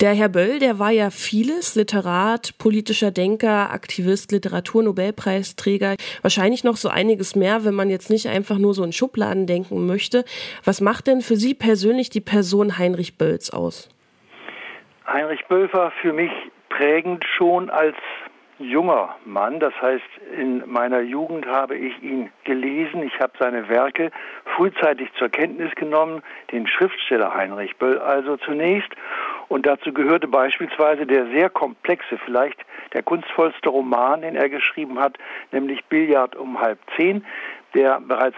Der Herr Böll, der war ja vieles, Literat, politischer Denker, Aktivist, Literaturnobelpreisträger, wahrscheinlich noch so einiges mehr, wenn man jetzt nicht einfach nur so in Schubladen denken möchte. Was macht denn für Sie persönlich die Person Heinrich Bölls aus? Heinrich Böll war für mich prägend schon als junger Mann. Das heißt, in meiner Jugend habe ich ihn gelesen. Ich habe seine Werke frühzeitig zur Kenntnis genommen, den Schriftsteller Heinrich Böll also zunächst. Und dazu gehörte beispielsweise der sehr komplexe, vielleicht der kunstvollste Roman, den er geschrieben hat, nämlich Billard um 9:30, der bereits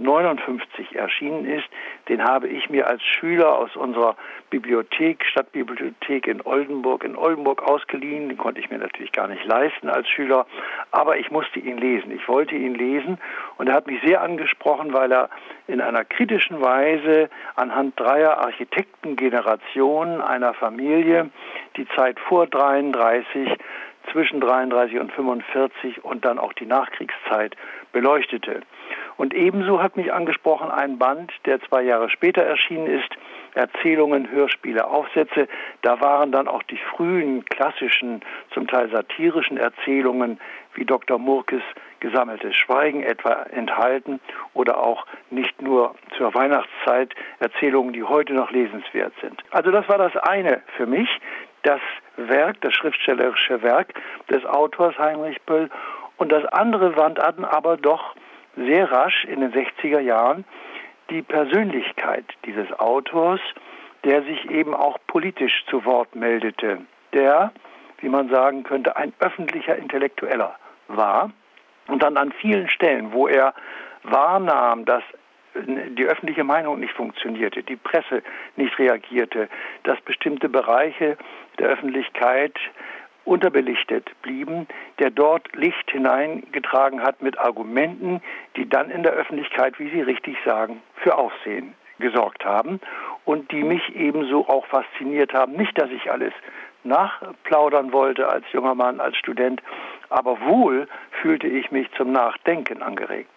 1959 erschienen ist. Den habe ich mir als Schüler aus unserer Bibliothek, Stadtbibliothek in Oldenburg ausgeliehen. Den konnte ich mir natürlich gar nicht leisten als Schüler, aber ich musste ihn lesen. Ich wollte ihn lesen und er hat mich sehr angesprochen, weil er in einer kritischen Weise anhand 3 Architektengenerationen einer Familie die Zeit vor 33, zwischen 33 und 45 und dann auch die Nachkriegszeit beleuchtete. Und ebenso hat mich angesprochen ein Band, der 2 Jahre später erschienen ist, Erzählungen, Hörspiele, Aufsätze. Da waren dann auch die frühen klassischen, zum Teil satirischen Erzählungen wie Dr. Murkes Gesammeltes Schweigen etwa enthalten oder auch nicht nur zur Weihnachtszeit Erzählungen, die heute noch lesenswert sind. Also das war das eine für mich, das Werk, das schriftstellerische Werk des Autors Heinrich Böll. Und das andere war dann aber doch sehr rasch in den 60er Jahren die Persönlichkeit dieses Autors, der sich eben auch politisch zu Wort meldete, der, wie man sagen könnte, ein öffentlicher Intellektueller war und dann an vielen Stellen, wo er wahrnahm, dass die öffentliche Meinung nicht funktionierte, die Presse nicht reagierte, dass bestimmte Bereiche der Öffentlichkeit unterbelichtet blieben, der dort Licht hineingetragen hat mit Argumenten, die dann in der Öffentlichkeit, wie Sie richtig sagen, für Aufsehen gesorgt haben und die mich ebenso auch fasziniert haben. Nicht, dass ich alles nachplaudern wollte als junger Mann, als Student, aber wohl fühlte ich mich zum Nachdenken angeregt.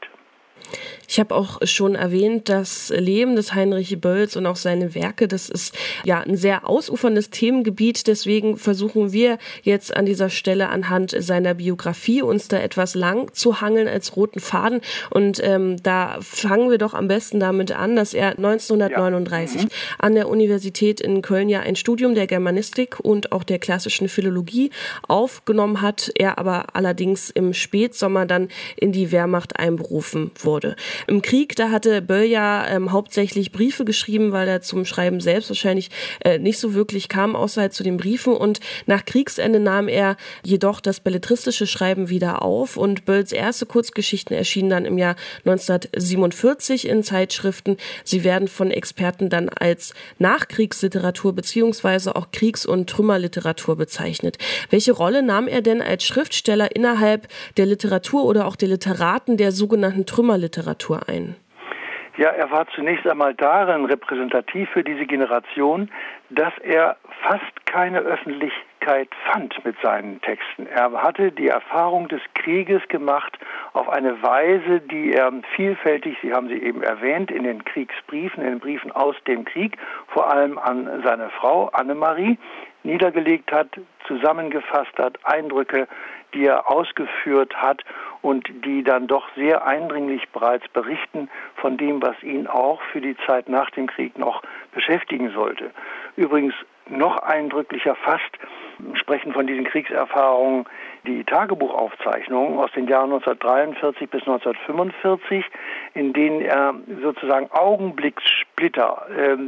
Ich habe auch schon erwähnt, das Leben des Heinrich Bölls und auch seine Werke, das ist ja ein sehr ausuferndes Themengebiet. Deswegen versuchen wir jetzt an dieser Stelle anhand seiner Biografie uns da etwas lang zu hangeln als roten Faden. Und da fangen wir doch am besten damit an, dass er 1939 an der Universität in Köln ja ein Studium der Germanistik und auch der klassischen Philologie aufgenommen hat. Er aber allerdings im Spätsommer dann in die Wehrmacht einberufen wurde. Im Krieg, da hatte Böll ja hauptsächlich Briefe geschrieben, weil er zum Schreiben selbst wahrscheinlich nicht so wirklich kam, außer halt zu den Briefen. Und nach Kriegsende nahm er jedoch das belletristische Schreiben wieder auf. Und Bölls erste Kurzgeschichten erschienen dann im Jahr 1947 in Zeitschriften. Sie werden von Experten dann als Nachkriegsliteratur beziehungsweise auch Kriegs- und Trümmerliteratur bezeichnet. Welche Rolle nahm er denn als Schriftsteller innerhalb der Literatur oder auch der Literaten der sogenannten Trümmerliteratur ein? Ja, er war zunächst einmal darin repräsentativ für diese Generation, dass er fast keine Öffentlichkeit fand mit seinen Texten. Er hatte die Erfahrung des Krieges gemacht auf eine Weise, die er vielfältig, Sie haben sie eben erwähnt, in den Kriegsbriefen, in den Briefen aus dem Krieg, vor allem an seine Frau Annemarie, niedergelegt hat, zusammengefasst hat, Eindrücke, die er ausgeführt hat und die dann doch sehr eindringlich bereits berichten von dem, was ihn auch für die Zeit nach dem Krieg noch beschäftigen sollte. Übrigens noch eindrücklicher fast sprechen von diesen Kriegserfahrungen die Tagebuchaufzeichnungen aus den Jahren 1943 bis 1945, in denen er sozusagen Augenblickssplitter,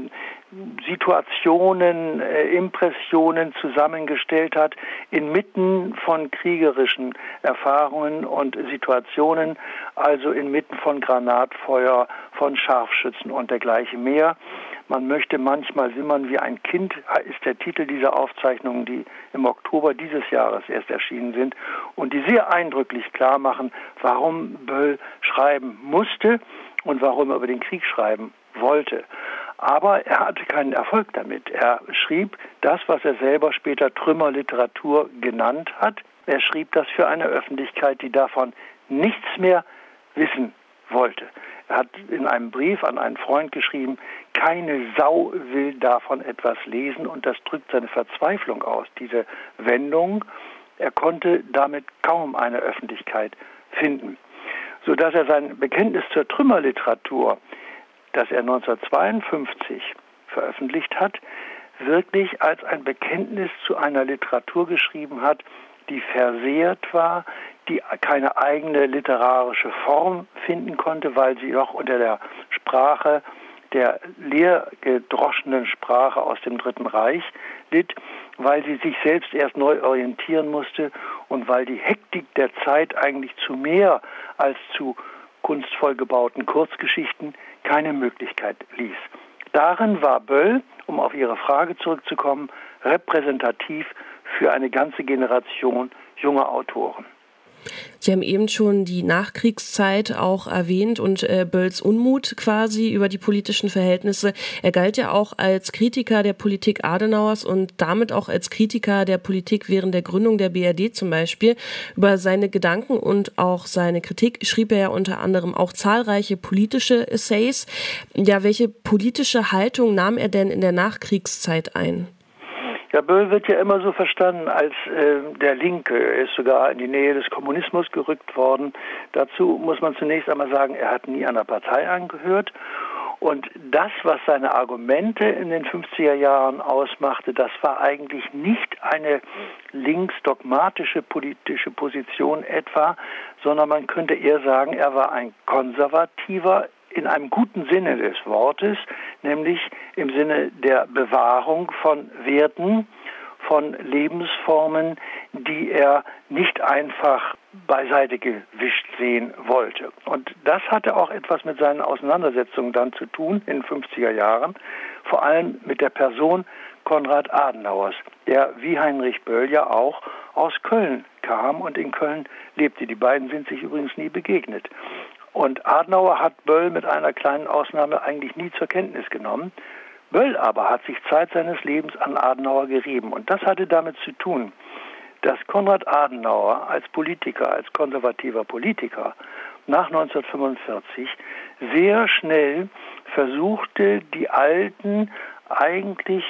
Situationen, Impressionen zusammengestellt hat, inmitten von kriegerischen Erfahrungen und Situationen, also inmitten von Granatfeuer, von Scharfschützen und dergleichen mehr. Man möchte manchmal wimmern wie ein Kind, ist der Titel dieser Aufzeichnungen, die im Oktober dieses Jahres erst erschienen sind und die sehr eindrücklich klar machen, warum Böll schreiben musste und warum er über den Krieg schreiben wollte. Aber er hatte keinen Erfolg damit. Er schrieb das, was er selber später Trümmerliteratur genannt hat. Er schrieb das für eine Öffentlichkeit, die davon nichts mehr wissen wollte. Er hat in einem Brief an einen Freund geschrieben, keine Sau will davon etwas lesen, und das drückt seine Verzweiflung aus, diese Wendung. Er konnte damit kaum eine Öffentlichkeit finden, sodass er sein Bekenntnis zur Trümmerliteratur, das er 1952 veröffentlicht hat, wirklich als ein Bekenntnis zu einer Literatur geschrieben hat, die versehrt war, die keine eigene literarische Form finden konnte, weil sie noch unter der Sprache, der leergedroschenen Sprache aus dem Dritten Reich litt, weil sie sich selbst erst neu orientieren musste und weil die Hektik der Zeit eigentlich zu mehr als zu kunstvoll gebauten Kurzgeschichten keine Möglichkeit ließ. Darin war Böll, um auf Ihre Frage zurückzukommen, repräsentativ für eine ganze Generation junger Autoren. Sie haben eben schon die Nachkriegszeit auch erwähnt und Bölls Unmut quasi über die politischen Verhältnisse. Er galt ja auch als Kritiker der Politik Adenauers und damit auch als Kritiker der Politik während der Gründung der BRD zum Beispiel. Über seine Gedanken und auch seine Kritik schrieb er ja unter anderem auch zahlreiche politische Essays. Ja, welche politische Haltung nahm er denn in der Nachkriegszeit ein? Ja, Böll wird ja immer so verstanden als der Linke. Er ist sogar in die Nähe des Kommunismus gerückt worden. Dazu muss man zunächst einmal sagen, er hat nie einer Partei angehört. Und das, was seine Argumente in den 50er Jahren ausmachte, das war eigentlich nicht eine linksdogmatische politische Position etwa, sondern man könnte eher sagen, er war ein konservativer, in einem guten Sinne des Wortes, nämlich im Sinne der Bewahrung von Werten, von Lebensformen, die er nicht einfach beiseite gewischt sehen wollte. Und das hatte auch etwas mit seinen Auseinandersetzungen dann zu tun in den 50er Jahren, vor allem mit der Person Konrad Adenauers, der wie Heinrich Böll ja auch aus Köln kam und in Köln lebte. Die beiden sind sich übrigens nie begegnet. Und Adenauer hat Böll mit einer kleinen Ausnahme eigentlich nie zur Kenntnis genommen. Böll aber hat sich Zeit seines Lebens an Adenauer gerieben. Und das hatte damit zu tun, dass Konrad Adenauer als Politiker, als konservativer Politiker nach 1945 sehr schnell versuchte, die alten, eigentlich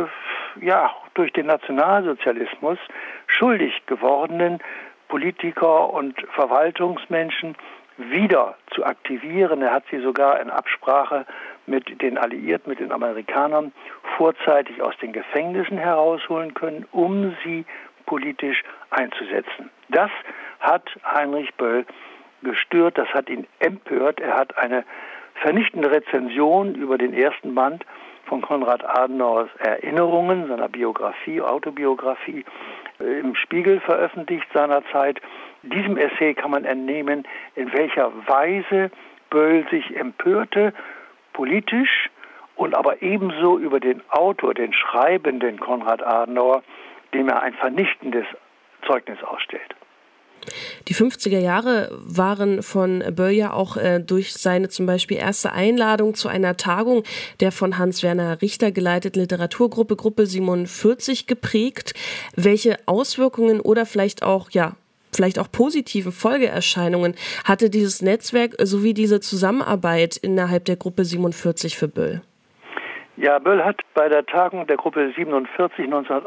durch den Nationalsozialismus schuldig gewordenen Politiker und Verwaltungsmenschen wieder zu aktivieren. Er hat sie sogar in Absprache mit den Alliierten, mit den Amerikanern, vorzeitig aus den Gefängnissen herausholen können, um sie politisch einzusetzen. Das hat Heinrich Böll gestört, das hat ihn empört. Er hat eine vernichtende Rezension über den ersten Band von Konrad Adenauers Erinnerungen, seiner Biografie, Autobiografie, im Spiegel veröffentlicht seinerzeit. Diesem Essay kann man entnehmen, in welcher Weise Böll sich empörte, politisch, und aber ebenso über den Autor, den Schreibenden Konrad Adenauer, dem er ein vernichtendes Zeugnis ausstellt. Die 50er Jahre waren von Böll ja auch durch seine zum Beispiel erste Einladung zu einer Tagung der von Hans-Werner Richter geleiteten Literaturgruppe Gruppe 47 geprägt. Welche Auswirkungen oder vielleicht auch positiven Folgeerscheinungen hatte dieses Netzwerk sowie diese Zusammenarbeit innerhalb der Gruppe 47 für Böll? Ja, Böll hat bei der Tagung der Gruppe 47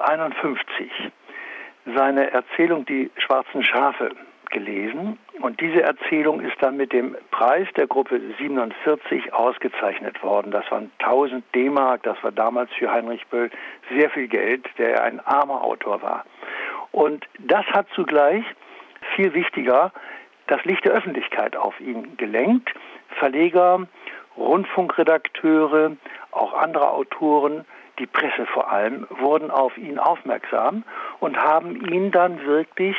1951 seine Erzählung Die schwarzen Schafe gelesen, und diese Erzählung ist dann mit dem Preis der Gruppe 47 ausgezeichnet worden. Das waren 1000 D-Mark, das war damals für Heinrich Böll sehr viel Geld, der ein armer Autor war. Und das hat zugleich, viel wichtiger, das Licht der Öffentlichkeit auf ihn gelenkt. Verleger, Rundfunkredakteure, auch andere Autoren, die Presse vor allem, wurden auf ihn aufmerksam und haben ihn dann wirklich,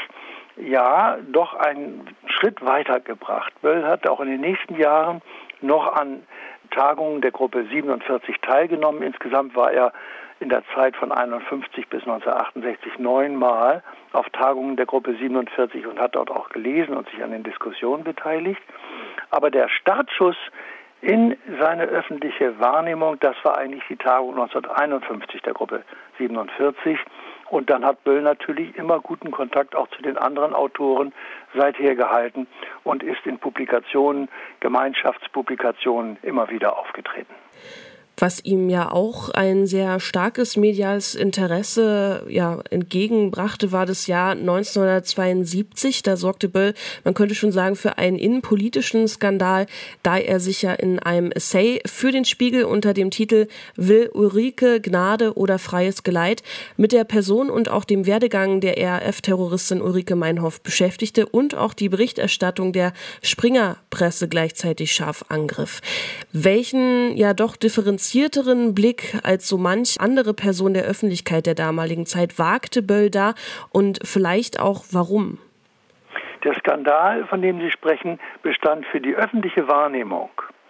doch einen Schritt weitergebracht. Böll hat auch in den nächsten Jahren noch an Tagungen der Gruppe 47 teilgenommen. Insgesamt war er in der Zeit von 1951 bis 1968 9-mal auf Tagungen der Gruppe 47 und hat dort auch gelesen und sich an den Diskussionen beteiligt. Aber der Startschuss in seine öffentliche Wahrnehmung, das war eigentlich die Tagung 1951 der Gruppe 47. Und dann hat Böll natürlich immer guten Kontakt auch zu den anderen Autoren seither gehalten und ist in Publikationen, Gemeinschaftspublikationen immer wieder aufgetreten. Was ihm ja auch ein sehr starkes mediales Interesse entgegenbrachte, war das Jahr 1972. Da sorgte Böll, man könnte schon sagen, für einen innenpolitischen Skandal, da er sich ja in einem Essay für den Spiegel unter dem Titel »Will Ulrike Gnade oder freies Geleit« mit der Person und auch dem Werdegang der RAF-Terroristin Ulrike Meinhof beschäftigte und auch die Berichterstattung der Springer-Presse gleichzeitig scharf angriff. Welchen doch differenzierteren Blick als so manch andere Person der Öffentlichkeit der damaligen Zeit wagte Böll da und vielleicht auch warum? Der Skandal, von dem Sie sprechen, bestand für die öffentliche Wahrnehmung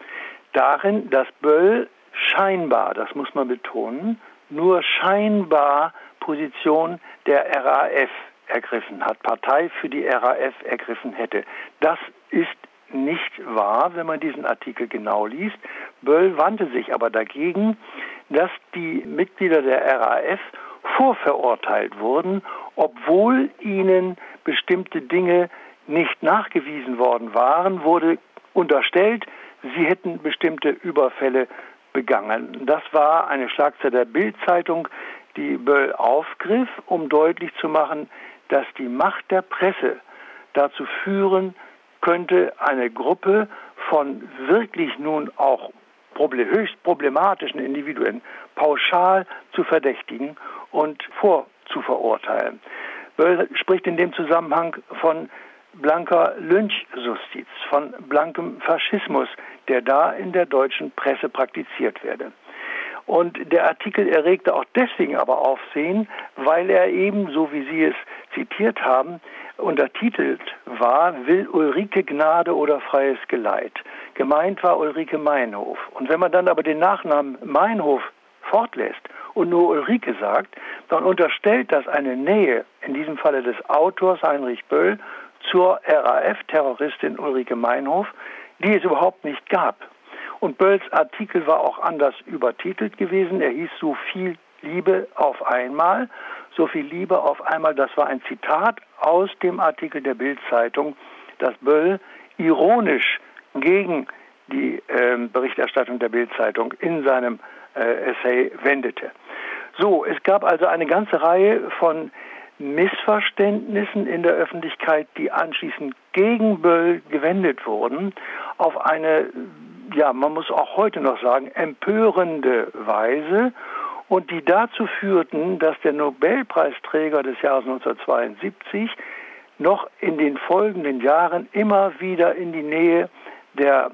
darin, dass Böll scheinbar, das muss man betonen, nur scheinbar Position der RAF ergriffen hat, Partei für die RAF ergriffen hätte. Das ist nicht wahr, wenn man diesen Artikel genau liest. Böll wandte sich aber dagegen, dass die Mitglieder der RAF vorverurteilt wurden, obwohl ihnen bestimmte Dinge nicht nachgewiesen worden waren, wurde unterstellt, sie hätten bestimmte Überfälle begangen. Das war eine Schlagzeile der Bild-Zeitung, die Böll aufgriff, um deutlich zu machen, dass die Macht der Presse dazu führen könnte, eine Gruppe von wirklich nun auch höchst problematischen Individuen pauschal zu verdächtigen und vorzuverurteilen. Böll spricht in dem Zusammenhang von blanker Lynchjustiz, von blankem Faschismus, der da in der deutschen Presse praktiziert werde. Und der Artikel erregte auch deswegen aber Aufsehen, weil er eben, so wie Sie es zitiert haben, untertitelt war, »Will Ulrike Gnade oder freies Geleit?« Gemeint war Ulrike Meinhof. Und wenn man dann aber den Nachnamen Meinhof fortlässt und nur Ulrike sagt, dann unterstellt das eine Nähe, in diesem Falle des Autors Heinrich Böll, zur RAF-Terroristin Ulrike Meinhof, die es überhaupt nicht gab. Und Bölls Artikel war auch anders übertitelt gewesen. Er hieß »So viel Liebe auf einmal«. So viel Liebe auf einmal, das war ein Zitat aus dem Artikel der Bild-Zeitung, das Böll ironisch gegen die Berichterstattung der Bild-Zeitung in seinem Essay wendete. So, es gab also eine ganze Reihe von Missverständnissen in der Öffentlichkeit, die anschließend gegen Böll gewendet wurden, auf eine, man muss auch heute noch sagen, empörende Weise, und die dazu führten, dass der Nobelpreisträger des Jahres 1972 noch in den folgenden Jahren immer wieder in die Nähe der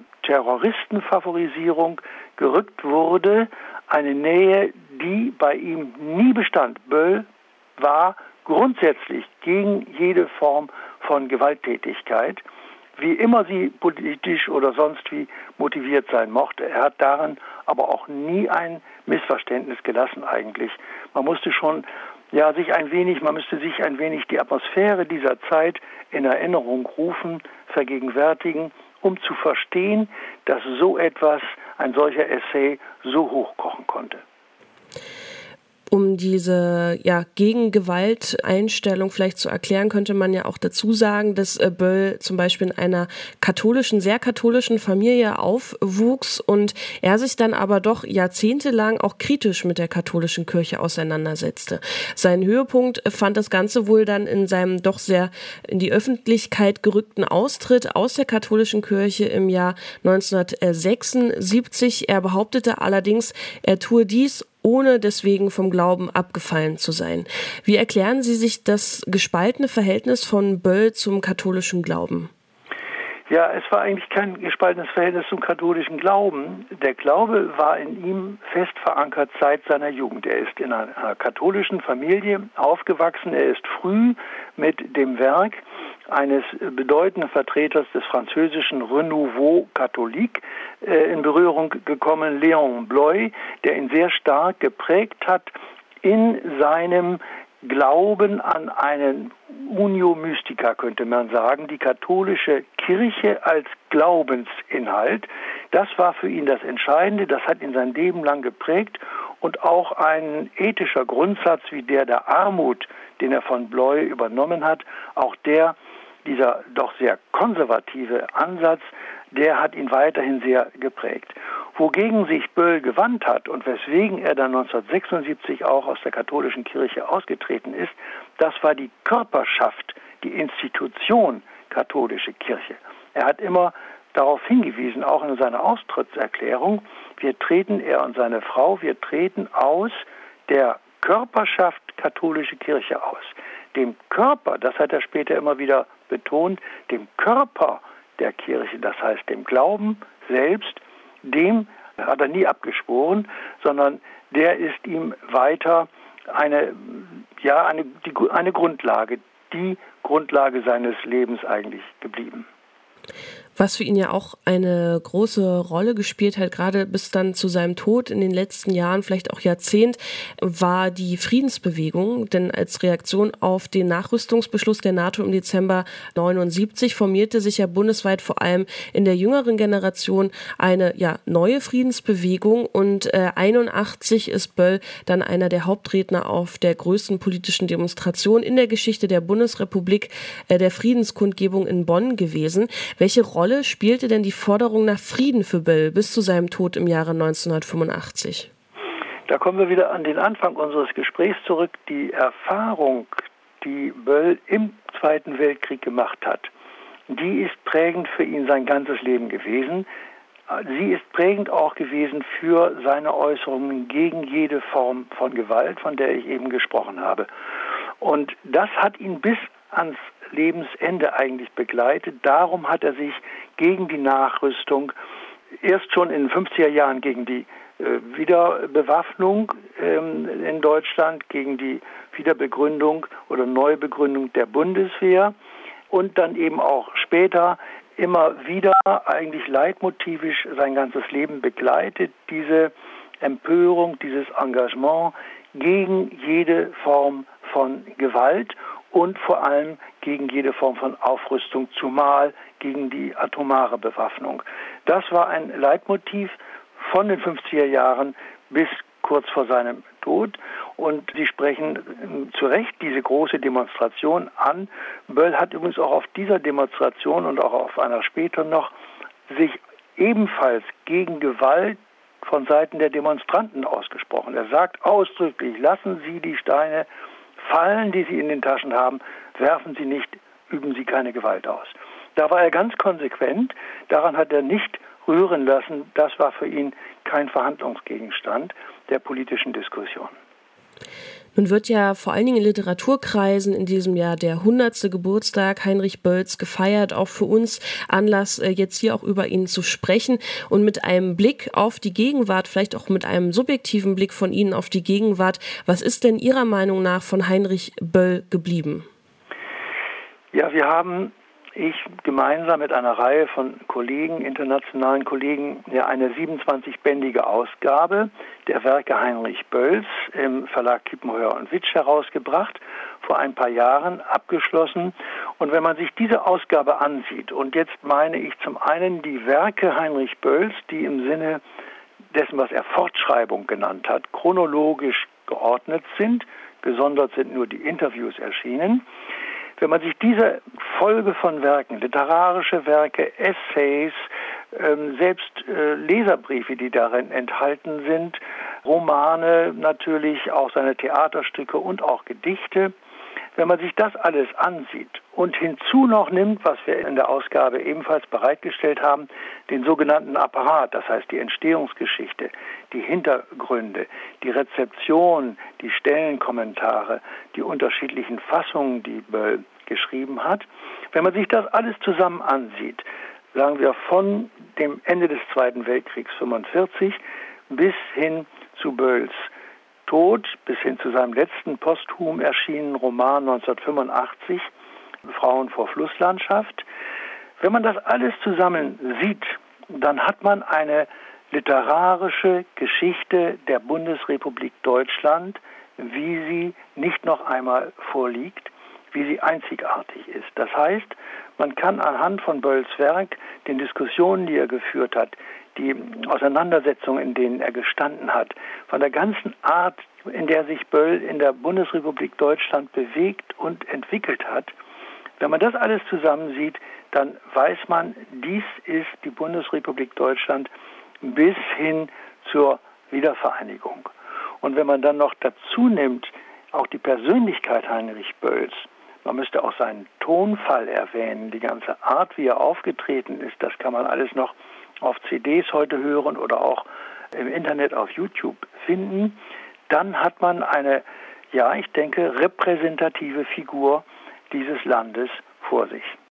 Terroristenfavorisierung gerückt wurde. Eine Nähe, die bei ihm nie bestand. Böll war grundsätzlich gegen jede Form von Gewalttätigkeit, wie immer sie politisch oder sonst wie motiviert sein mochte. Er hat darin aber auch nie ein Missverständnis gelassen eigentlich. Man musste sich ein wenig die Atmosphäre dieser Zeit in Erinnerung rufen, vergegenwärtigen, um zu verstehen, dass so etwas, ein solcher Essay, so hochkochen konnte. Um diese Gegengewalt-Einstellung vielleicht zu erklären, könnte man ja auch dazu sagen, dass Böll zum Beispiel in einer sehr katholischen Familie aufwuchs und er sich dann aber doch jahrzehntelang auch kritisch mit der katholischen Kirche auseinandersetzte. Seinen Höhepunkt fand das Ganze wohl dann in seinem doch sehr in die Öffentlichkeit gerückten Austritt aus der katholischen Kirche im Jahr 1976. Er behauptete allerdings, er tue dies, ohne deswegen vom Glauben abgefallen zu sein. Wie erklären Sie sich das gespaltene Verhältnis von Böll zum katholischen Glauben? Ja, es war eigentlich kein gespaltenes Verhältnis zum katholischen Glauben. Der Glaube war in ihm fest verankert seit seiner Jugend. Er ist in einer katholischen Familie aufgewachsen. Er ist früh mit dem Werk eines bedeutenden Vertreters des französischen Renouveau catholique in Berührung gekommen, Léon Bloy, der ihn sehr stark geprägt hat in seinem Glauben an einen Unio Mystica, könnte man sagen, die katholische Kirche als Glaubensinhalt. Das war für ihn das Entscheidende, das hat ihn sein Leben lang geprägt und auch ein ethischer Grundsatz wie der Armut, den er von Bloy übernommen hat, auch dieser doch sehr konservative Ansatz, der hat ihn weiterhin sehr geprägt. Wogegen sich Böll gewandt hat und weswegen er dann 1976 auch aus der katholischen Kirche ausgetreten ist, das war die Körperschaft, die Institution katholische Kirche. Er hat immer darauf hingewiesen, auch in seiner Austrittserklärung, er und seine Frau, wir treten aus der Körperschaft katholische Kirche aus. Dem Körper, das hat er später immer wieder betont, dem Körper der Kirche, das heißt dem Glauben selbst, dem hat er nie abgeschworen, sondern der ist ihm weiter eine Grundlage, die Grundlage seines Lebens eigentlich geblieben. Was für ihn ja auch eine große Rolle gespielt hat, gerade bis dann zu seinem Tod in den letzten Jahren, vielleicht auch Jahrzehnt, war die Friedensbewegung. Denn als Reaktion auf den Nachrüstungsbeschluss der NATO im Dezember 1979 formierte sich ja bundesweit vor allem in der jüngeren Generation eine neue Friedensbewegung. Und 1981 ist Böll dann einer der Hauptredner auf der größten politischen Demonstration in der Geschichte der Bundesrepublik, der Friedenskundgebung in Bonn gewesen. Welche Rolle spielte denn die Forderung nach Frieden für Böll bis zu seinem Tod im Jahre 1985? Da kommen wir wieder an den Anfang unseres Gesprächs zurück. Die Erfahrung, die Böll im Zweiten Weltkrieg gemacht hat, die ist prägend für ihn sein ganzes Leben gewesen. Sie ist prägend auch gewesen für seine Äußerungen gegen jede Form von Gewalt, von der ich eben gesprochen habe. Und das hat ihn bis ans Lebensende eigentlich begleitet. Darum hat er sich gegen die Nachrüstung, erst schon in den 50er Jahren gegen die Wiederbewaffnung in Deutschland, gegen die Wiederbegründung oder Neubegründung der Bundeswehr und dann eben auch später immer wieder eigentlich leitmotivisch sein ganzes Leben begleitet, diese Empörung, dieses Engagement gegen jede Form von Gewalt und vor allem gegen jede Form von Aufrüstung, zumal gegen die atomare Bewaffnung. Das war ein Leitmotiv von den 50er Jahren bis kurz vor seinem Tod. Und Sie sprechen zu Recht diese große Demonstration an. Böll hat übrigens auch auf dieser Demonstration und auch auf einer später noch sich ebenfalls gegen Gewalt von Seiten der Demonstranten ausgesprochen. Er sagt ausdrücklich, lassen Sie die Steine fallen, die Sie in den Taschen haben, werfen Sie nicht, üben Sie keine Gewalt aus. Da war er ganz konsequent, daran hat er nicht rühren lassen, das war für ihn kein Verhandlungsgegenstand der politischen Diskussion. Nun wird ja vor allen Dingen in Literaturkreisen in diesem Jahr der 100. Geburtstag Heinrich Bölls gefeiert. Auch für uns Anlass, jetzt hier auch über ihn zu sprechen und mit einem Blick auf die Gegenwart, vielleicht auch mit einem subjektiven Blick von Ihnen auf die Gegenwart. Was ist denn Ihrer Meinung nach von Heinrich Böll geblieben? Ja, ich gemeinsam mit einer Reihe von Kollegen, internationalen Kollegen, eine 27-bändige Ausgabe der Werke Heinrich Bölls im Verlag Kiepenheuer und Witsch herausgebracht, vor ein paar Jahren abgeschlossen. Und wenn man sich diese Ausgabe ansieht, und jetzt meine ich zum einen die Werke Heinrich Bölls, die im Sinne dessen, was er Fortschreibung genannt hat, chronologisch geordnet sind, gesondert sind nur die Interviews erschienen. Wenn man sich diese Folge von Werken, literarische Werke, Essays, selbst Leserbriefe, die darin enthalten sind, Romane natürlich, auch seine Theaterstücke und auch Gedichte, wenn man sich das alles ansieht und hinzu noch nimmt, was wir in der Ausgabe ebenfalls bereitgestellt haben, den sogenannten Apparat, das heißt die Entstehungsgeschichte, die Hintergründe, die Rezeption, die Stellenkommentare, die unterschiedlichen Fassungen, die Böll geschrieben hat. Wenn man sich das alles zusammen ansieht, sagen wir von dem Ende des Zweiten Weltkriegs 1945 bis hin zu Bölls Tod, bis hin zu seinem letzten posthum erschienenen Roman 1985, Frauen vor Flusslandschaft. Wenn man das alles zusammen sieht, dann hat man eine literarische Geschichte der Bundesrepublik Deutschland, wie sie nicht noch einmal vorliegt. wie sie einzigartig ist. Das heißt, man kann anhand von Bölls Werk, den Diskussionen, die er geführt hat, die Auseinandersetzungen, in denen er gestanden hat, von der ganzen Art, in der sich Böll in der Bundesrepublik Deutschland bewegt und entwickelt hat, wenn man das alles zusammensieht, dann weiß man, dies ist die Bundesrepublik Deutschland bis hin zur Wiedervereinigung. Und wenn man dann noch dazu nimmt, auch die Persönlichkeit Heinrich Bölls, man müsste auch seinen Tonfall erwähnen, die ganze Art, wie er aufgetreten ist, das kann man alles noch auf CDs heute hören oder auch im Internet auf YouTube finden, dann hat man eine, ja, ich denke, repräsentative Figur dieses Landes vor sich.